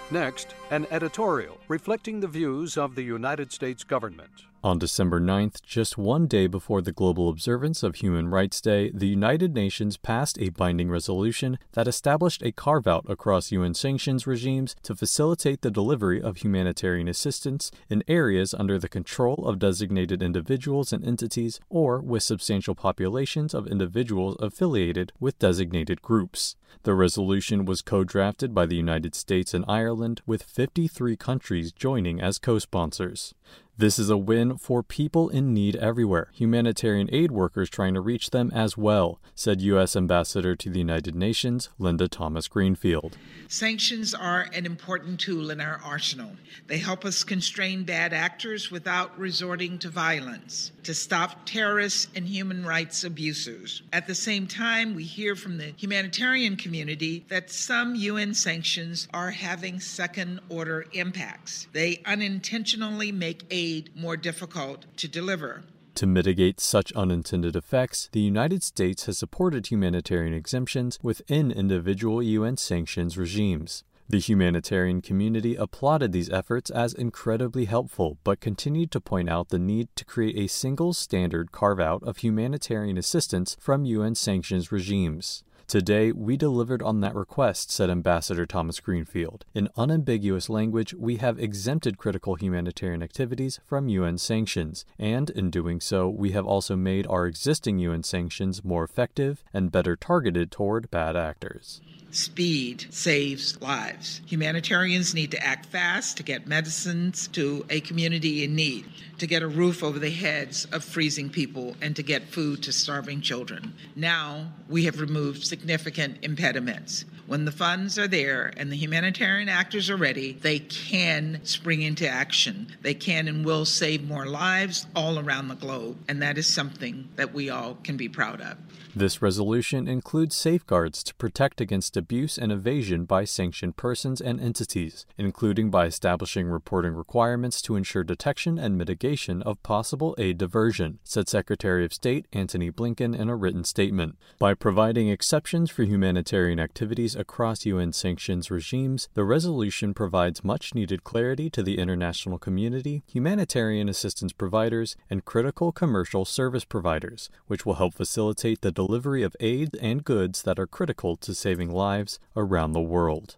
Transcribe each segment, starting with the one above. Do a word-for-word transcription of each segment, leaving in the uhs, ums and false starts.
Next, an editorial reflecting the views of the United States government. On December ninth, just one day before the global observance of Human Rights Day, the United Nations passed a binding resolution that established a carve-out across U N sanctions regimes to facilitate the delivery of humanitarian assistance in areas under the control of designated individuals and entities or with substantial populations of individuals affiliated with designated groups. The resolution was co-drafted by the United States and Ireland, with fifty-three countries joining as co-sponsors. This is a win for people in need everywhere, humanitarian aid workers trying to reach them as well, said U S Ambassador to the United Nations, Linda Thomas-Greenfield. Sanctions are an important tool in our arsenal. They help us constrain bad actors without resorting to violence, to stop terrorists and human rights abusers. At the same time, we hear from the humanitarian community that some U N sanctions are having second-order impacts. They unintentionally make aid more difficult to deliver. To mitigate such unintended effects, the United States has supported humanitarian exemptions within individual U N sanctions regimes. The humanitarian community applauded these efforts as incredibly helpful, but continued to point out the need to create a single standard carve-out of humanitarian assistance from U N sanctions regimes. Today, we delivered on that request, said Ambassador Thomas-Greenfield. In unambiguous language, we have exempted critical humanitarian activities from U N sanctions, and in doing so, we have also made our existing U N sanctions more effective and better targeted toward bad actors. Speed saves lives. Humanitarians need to act fast to get medicines to a community in need, to get a roof over the heads of freezing people, and to get food to starving children. Now, we have removed significant impediments. When the funds are there and the humanitarian actors are ready, they can spring into action. They can and will save more lives all around the globe, and that is something that we all can be proud of. This resolution includes safeguards to protect against abuse and evasion by sanctioned persons and entities, including by establishing reporting requirements to ensure detection and mitigation of possible aid diversion, said Secretary of State Antony Blinken in a written statement. By providing exceptions for humanitarian activities across U N sanctions regimes, the resolution provides much-needed clarity to the international community, humanitarian assistance providers, and critical commercial service providers, which will help facilitate the delivery of aid and goods that are critical to saving lives around the world.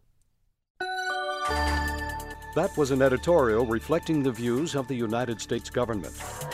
That was an editorial reflecting the views of the United States government.